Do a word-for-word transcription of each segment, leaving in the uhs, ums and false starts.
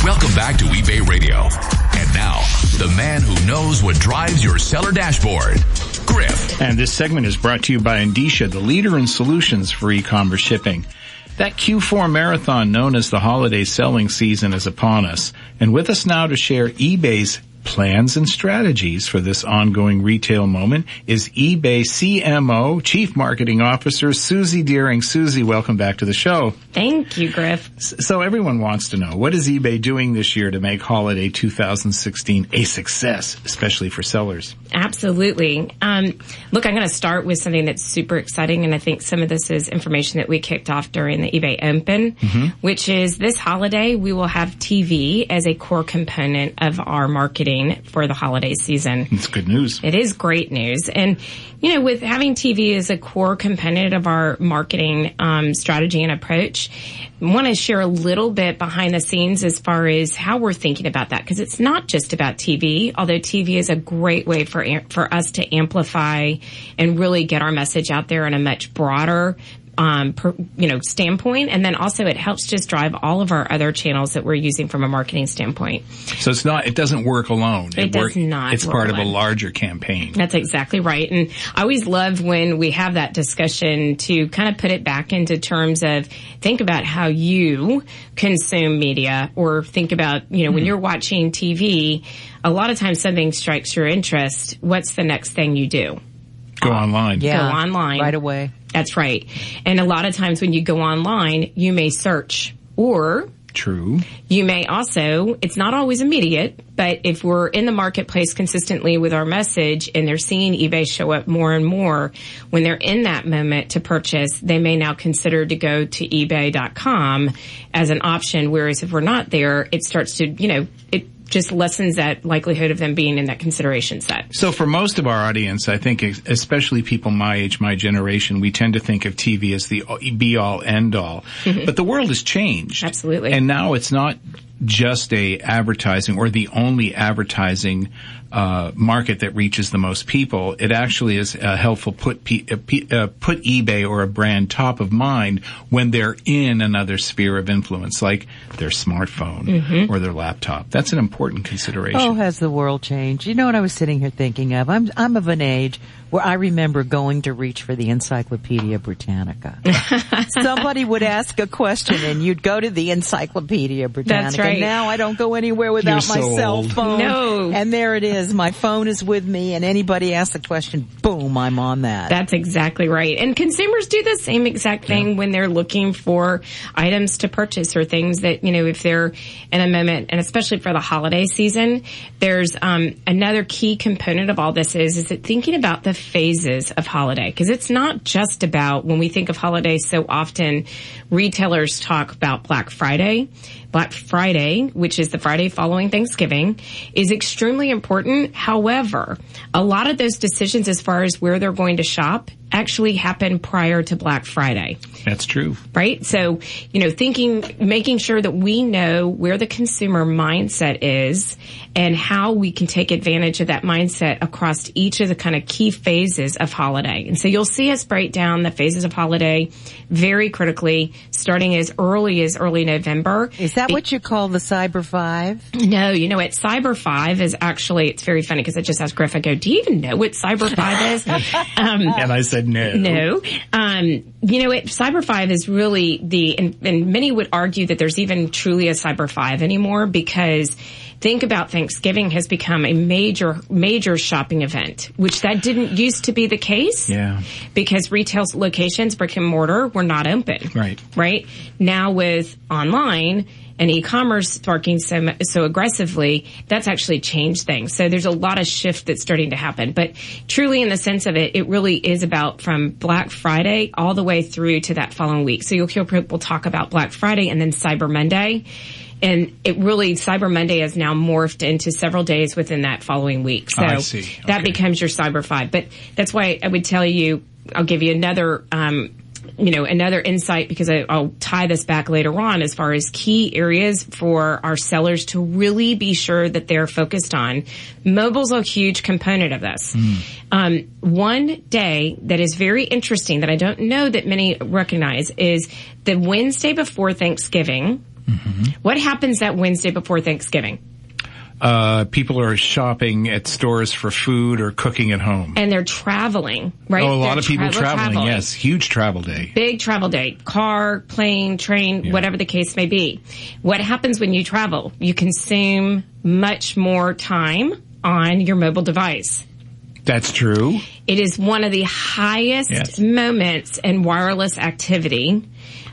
Welcome back to eBay Radio. And now, the man who knows what drives your seller dashboard, Griff. And this segment is brought to you by Endicia, the leader in solutions for e-commerce shipping. That Q four marathon known as the holiday selling season is upon us. And with us now to share eBay's plans and strategies for this ongoing retail moment is eBay C M O, Chief Marketing Officer, Susie Deering. Susie, welcome back to the show. Thank you, Griff. So everyone wants to know, what is eBay doing this year to make holiday two thousand sixteen a success, especially for sellers? Absolutely. Um, look, I'm going to start with something that's super exciting, and I think some of this is information that we kicked off during the eBay Open, mm-hmm. which is this holiday we will have T V as a core component of our marketing for the holiday season. It's good news. It is great news. And, you know, with having T V as a core component of our marketing um, strategy and approach, I want to share a little bit behind the scenes as far as how we're thinking about that, because it's not just about T V, although T V is a great way for for us to amplify and really get our message out there in a much broader Um, per, you know, standpoint. And then also it helps just drive all of our other channels that we're using from a marketing standpoint. So it's not, it doesn't work alone. It, it does work, not. It's part alone. Of a larger campaign. That's exactly right. And I always love when we have that discussion to kind of put it back into terms of think about how you consume media, or think about, you know, mm. when you're watching T V, a lot of times something strikes your interest. What's the next thing you do? Go online. Yeah. Go online. Right away. That's right. And a lot of times when you go online, you may search, or True. You may also, it's not always immediate, but if we're in the marketplace consistently with our message and they're seeing eBay show up more and more, when they're in that moment to purchase, they may now consider to go to ebay dot com as an option. Whereas if we're not there, it starts to, you know, it just lessens that likelihood of them being in that consideration set. So for most of our audience, I think especially people my age, my generation, we tend to think of T V as the be-all, end-all. Mm-hmm. But the world has changed. Absolutely. And now it's not just a advertising or the only advertising uh market that reaches the most people. It actually is uh, helpful put P, uh, P, uh, put eBay or a brand top of mind when they're in another sphere of influence, like their smartphone mm-hmm. or their laptop. That's an important consideration. Oh, has the world changed? You know what I was sitting here thinking of? I'm I'm of an age where I remember going to reach for the Encyclopedia Britannica. Somebody would ask a question and you'd go to the Encyclopedia Britannica. That's right. Now I don't go anywhere without You're my so cell old. phone. No. And there it is. My phone is with me, and anybody asks a question, boom, I'm on that. That's exactly right. And consumers do the same exact thing yeah. when they're looking for items to purchase or things that, you know, if they're in a moment, and especially for the holiday season, there's um another key component of all this is, is that thinking about the phases of holiday. Because it's not just about, when we think of holidays, so often retailers talk about Black Friday. Black Friday, which is the Friday following Thanksgiving, is extremely important. However, a lot of those decisions as far as where they're going to shop actually happen prior to Black Friday. That's true. Right? So, you know, thinking, making sure that we know where the consumer mindset is and how we can take advantage of that mindset across each of the kind of key phases of holiday. And so you'll see us break down the phases of holiday very critically, starting as early as early November. Is that what you call the Cyber Five? No, you know what? Cyber Five is actually, it's very funny because I just asked Griff, I go, do you even know what Cyber Five is? Um, and I said no. No. Um, you know, it, Cyber Five is really the, and, and many would argue that there's even truly a Cyber Five anymore, because think about Thanksgiving has become a major, major shopping event, which that didn't used to be the case. Yeah. Because retail locations, brick and mortar, were not open. Right. Right? Now with online and e-commerce sparking so so aggressively, that's actually changed things. So there's a lot of shift that's starting to happen. But truly, in the sense of it, it really is about from Black Friday all the way through to that following week. So you'll hear people talk about Black Friday and then Cyber Monday. And it really, Cyber Monday has now morphed into several days within that following week. So I see. Okay. That becomes your Cyber Five. But that's why I would tell you, I'll give you another um you know, another insight, because I, I'll tie this back later on as far as key areas for our sellers to really be sure that they're focused on. Mobile's a huge component of this. Mm. Um, one day that is very interesting that I don't know that many recognize is the Wednesday before Thanksgiving Mm-hmm. What happens that Wednesday before Thanksgiving? Uh, people are shopping at stores for food or cooking at home. And they're traveling, right? Oh, a lot They're of people tra- traveling, traveling, yes. Huge travel day. Big travel day. Car, plane, train, Yeah. whatever the case may be. What happens when you travel? You consume much more time on your mobile device. That's true. It is one of the highest Yes. moments in wireless activity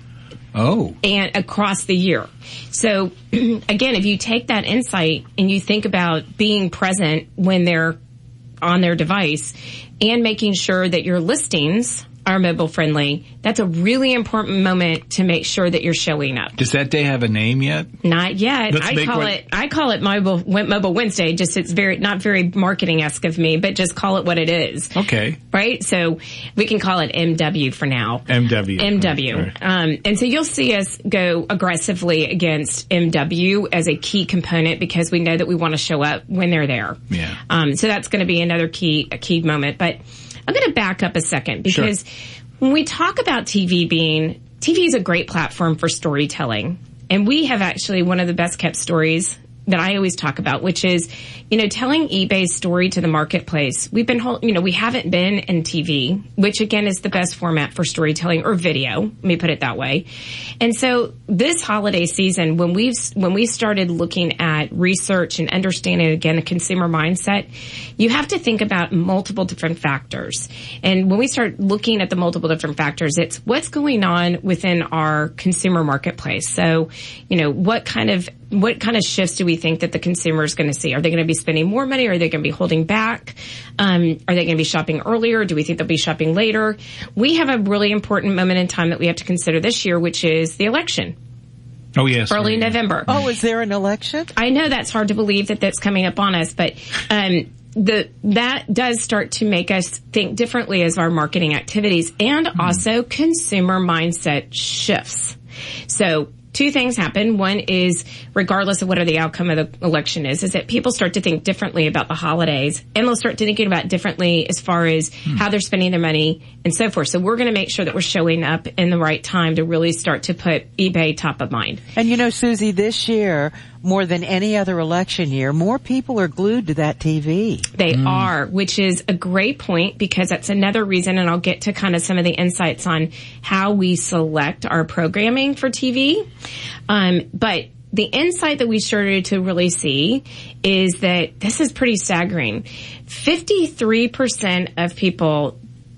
Oh. and across the year. So again, if you take that insight and you think about being present when they're on their device and making sure that your listings are mobile friendly, that's a really important moment to make sure that you're showing up. Does that day have a name yet? Not yet. Let's I make call one- it, I call it mobile, mobile Wednesday. Just it's very, not very marketing-esque of me, but just call it what it is. Okay. Right? So we can call it M W for now. M W. M W. Right. Um, and so you'll see us go aggressively against M W as a key component because we know that we want to show up when they're there. Yeah. Um, so that's going to be another key, a key moment. But I'm going to back up a second because when we talk about T V being, T V is a great platform for storytelling. And we have actually one of the best kept stories that I always talk about, which is, you know, telling eBay's story to the marketplace. We've been, you know, we haven't been in T V, which again is the best format for storytelling, or video. Let me put it that way. And so this holiday season, when we've, when we started looking at research and understanding again a consumer mindset, you have to think about multiple different factors. And when we start looking at the multiple different factors, it's what's going on within our consumer marketplace. So, you know, what kind of What kind of shifts do we think that the consumer is going to see? Are they going to be spending more money? Are they going to be holding back? Um, are they going to be shopping earlier? Do we think they'll be shopping later? We have a really important moment in time that we have to consider this year, which is the election. Oh, yes. Early right. November. Oh, is there an election? I know that's hard to believe that that's coming up on us, but um, the that does start to make us think differently as our marketing activities and mm. also consumer mindset shifts. So two things happen. One is, regardless of whatever the outcome of the election is, is that people start to think differently about the holidays, and they'll start thinking about differently as far as hmm. how they're spending their money and so forth. So we're going to make sure that we're showing up in the right time to really start to put eBay top of mind. And you know, Susie, this year, more than any other election year, more people are glued to that T V. They mm. are, which is a great point, because that's another reason, and I'll get to kind of some of the insights on how we select our programming for T V. Um, but the insight that we started to really see is that this is pretty staggering. fifty-three percent of people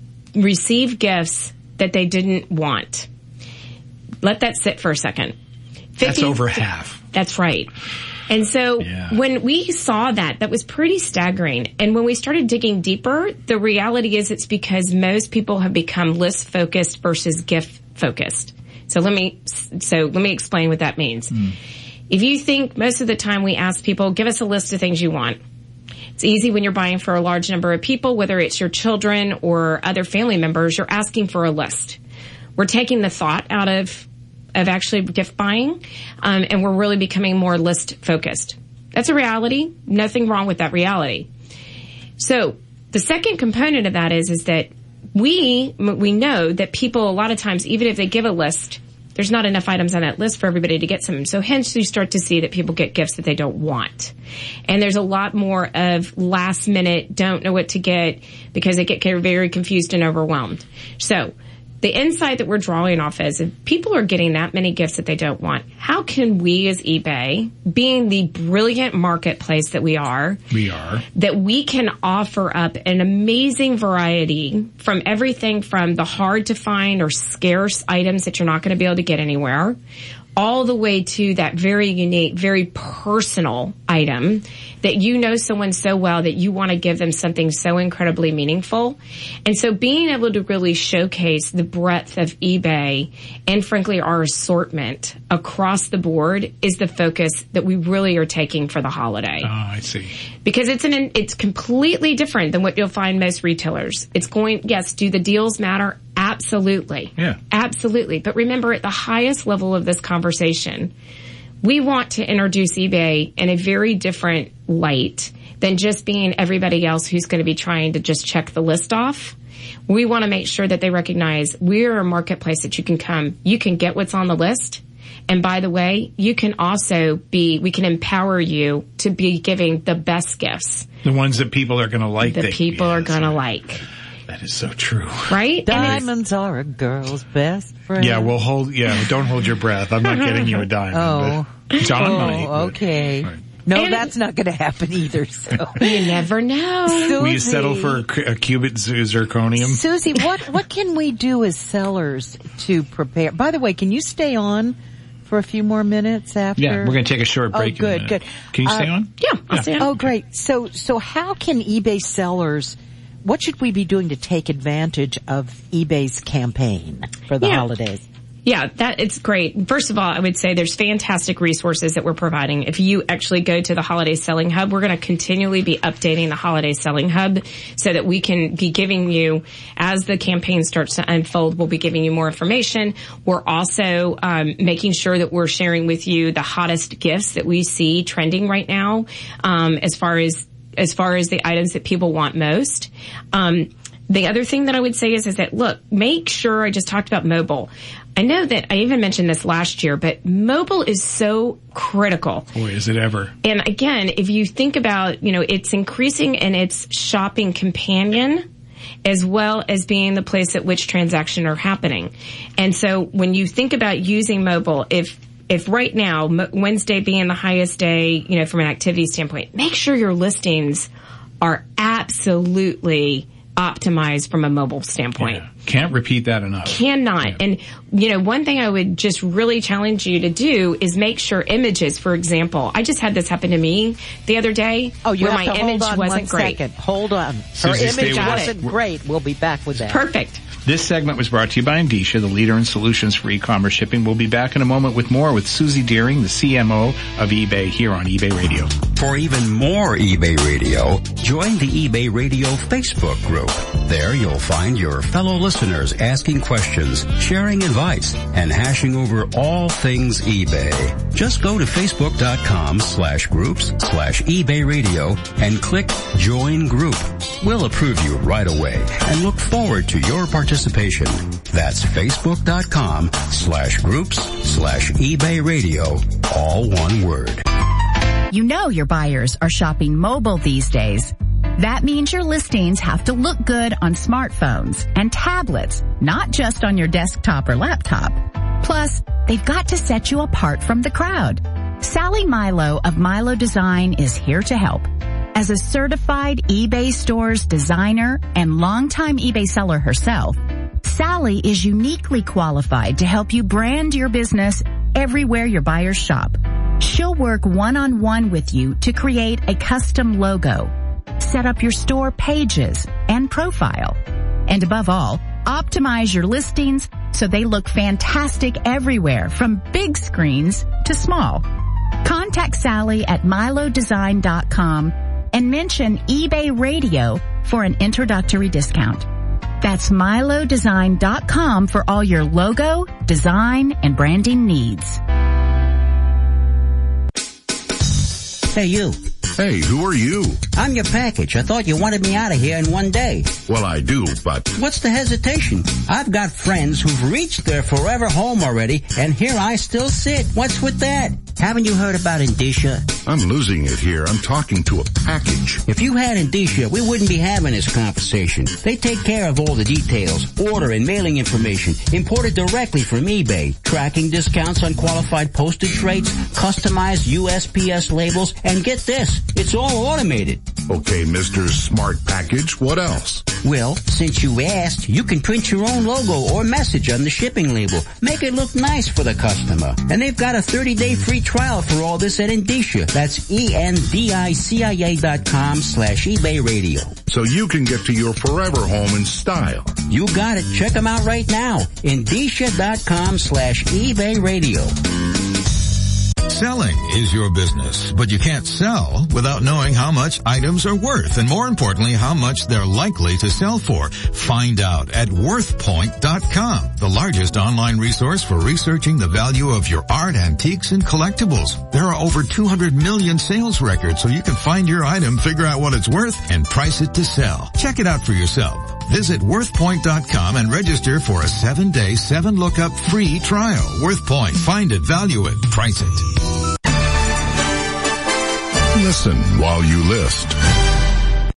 receive gifts that they didn't want. Let that sit for a second. fifty That's over half. That's right. And so yeah. when we saw that, that was pretty staggering. And when we started digging deeper, the reality is it's because most people have become list focused versus gift focused. So let me, so let me explain what that means. Mm. If you think most of the time we ask people, give us a list of things you want. It's easy when you're buying for a large number of people, whether it's your children or other family members, you're asking for a list. We're taking the thought out of of actually gift buying, um, and we're really becoming more list focused. That's a reality. Nothing wrong with that reality. So the second component of that is, is that we, we know that people a lot of times, even if they give a list, there's not enough items on that list for everybody to get some. So hence you start to see that people get gifts that they don't want. And there's a lot more of last minute, don't know what to get, because they get very confused and overwhelmed. So the insight that we're drawing off is, if people are getting that many gifts that they don't want, how can we as eBay, being the brilliant marketplace that we are, we are, that we can offer up an amazing variety from everything from the hard to find or scarce items that you're not going to be able to get anywhere, all the way to that very unique, very personal item that you know someone so well that you want to give them something so incredibly meaningful. And so being able to really showcase the breadth of eBay and frankly our assortment across the board is the focus that we really are taking for the holiday. Oh, I see. Because it's an, it's completely different than what you'll find most retailers. It's going, yes, do the deals matter? Absolutely. Yeah. Absolutely. But remember, at the highest level of this conversation, we want to introduce eBay in a very different light than just being everybody else who's going to be trying to just check the list off. We want to make sure that they recognize we're a marketplace that you can come, you can get what's on the list, And by the way, you can also be, we can empower you to be giving the best gifts. The ones that people are going to like. The they, people yes, are going to like. That is so true. Right? Diamonds are a girl's best friend. Yeah, we'll hold, yeah, don't hold your breath. I'm not getting you a diamond. Oh. But it's on oh, money. But, okay. right. No, And that's not going to happen either, so. You never know. Susie, Will you settle for a, a cubit zirconium? Susie, what, what can we do as sellers to prepare? By the way, can you stay on for a few more minutes after? Yeah, we're going to take a short break. Oh, good, in a good. Can you stay Uh, on? Yeah, I'll Yeah. stay on. Oh, great. So, so how can eBay sellers, what should we be doing to take advantage of eBay's campaign for the Yeah. holidays? Yeah, that it's great. First of all, I would say there's fantastic resources that we're providing. If you actually go to the Holiday Selling Hub, we're going to continually be updating the Holiday Selling Hub so that we can be giving you, as the campaign starts to unfold, we'll be giving you more information. We're also um, making sure that we're sharing with you the hottest gifts that we see trending right now, um, as far as as far as the items that people want most. Um, the other thing that I would say is, is that, look, make sure, I just talked about mobile. I know that I even mentioned this last year, but mobile is so critical. Boy, is it ever. And again, if you think about, you know, it's increasing in its shopping companion as well as being the place at which transactions are happening. And so when you think about using mobile, if If right now, Wednesday being the highest day, you know, from an activity standpoint, make sure your listings are absolutely optimized from a mobile standpoint. Yeah. Can't repeat that enough. Cannot. Yeah. And, you know, one thing I would just really challenge you to do is make sure images, for example, I just had this happen to me the other day. Oh, you where have my to image hold on wasn't one great. second. Hold on. Her Susie, stay image with us. wasn't great. We'll be back with that. Perfect. This segment was brought to you by Endicia, the leader in solutions for e-commerce shipping. We'll be back in a moment with more with Susie Deering, the C M O of eBay, here on eBay Radio. For even more eBay Radio, join the eBay Radio Facebook group. There you'll find your fellow listeners asking questions, sharing advice, and hashing over all things eBay. Just go to facebook.com slash groups slash eBay Radio and click Join Group. We'll approve you right away and look forward to your participation. That's facebook.com slash groups slash eBay Radio, all one word. You know your buyers are shopping mobile these days. That means your listings have to look good on smartphones and tablets, not just on your desktop or laptop. Plus, they've got to set you apart from the crowd. Sally Milo of Milo Design is here to help. As a certified eBay Stores designer and longtime eBay seller herself, Sally is uniquely qualified to help you brand your business everywhere your buyers shop. She'll work one-on-one with you to create a custom logo, set up your store pages and profile, and above all, optimize your listings so they look fantastic everywhere, from big screens to small. Contact Sally at milo design dot com and mention eBay Radio for an introductory discount. That's milo design dot com for all your logo, design, and branding needs. Hey, you. Hey, who are you? I'm your package. I thought you wanted me out of here in one day. Well, I do, but... What's the hesitation? I've got friends who've reached their forever home already, and here I still sit. What's with that? Haven't you heard about Endicia? I'm losing it here. I'm talking to a package. If you had Endicia, we wouldn't be having this conversation. They take care of all the details, order and mailing information, imported directly from eBay, tracking discounts on qualified postage rates, customized U S P S labels, and get this, it's all automated. Okay, Mister Smart Package, what else? Well, since you asked, you can print your own logo or message on the shipping label. Make it look nice for the customer. And they've got a thirty-day free trial for all this at Endicia. That's E-N-D-I-C-I-A dot com slash eBay Radio. So you can get to your forever home in style. You got it. Check them out right now. Endicia dot com slash eBay Radio. Selling is your business, but you can't sell without knowing how much items are worth, and more importantly, how much they're likely to sell for. Find out at worth point dot com, the largest online resource for researching the value of your art, antiques, and collectibles. There are over two hundred million sales records, so you can find your item, figure out what it's worth, and price it to sell. Check it out for yourself. Visit worthpoint dot com and register for a seven-day, seven-lookup free trial. WorthPoint. Find it, value it, price it. Listen while you list.